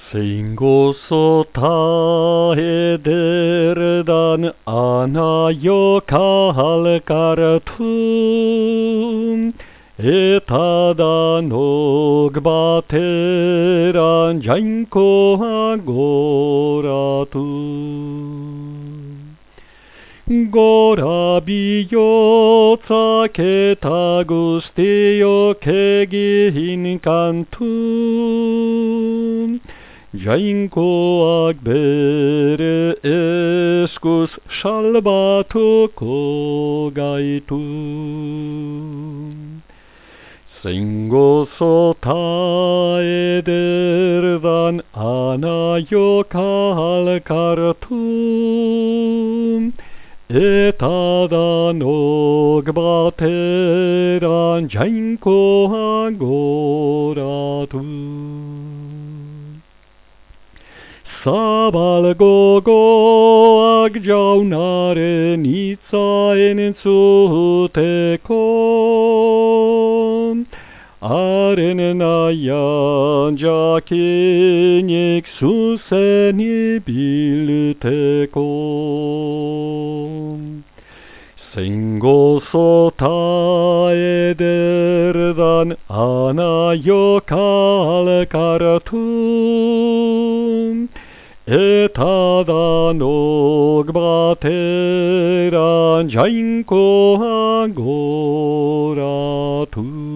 Zein gozota ederdan anaioka halkartu, eta danok bateran jainkoa goratu. Gora bihotzak eta guztiok egin kantu, jainkoak bere eskuz salbatuko gaitu. Zein gozota ederdan anaioka halkartu, eta danok bateran jainkoa goratu. Zabal gogoak jaunaren hitza entzuteko, haren nahian jakinik zuzen ibilteko. Zein gozota ederdan anaioka halkartu, eta danok bateran jainkoa goratu.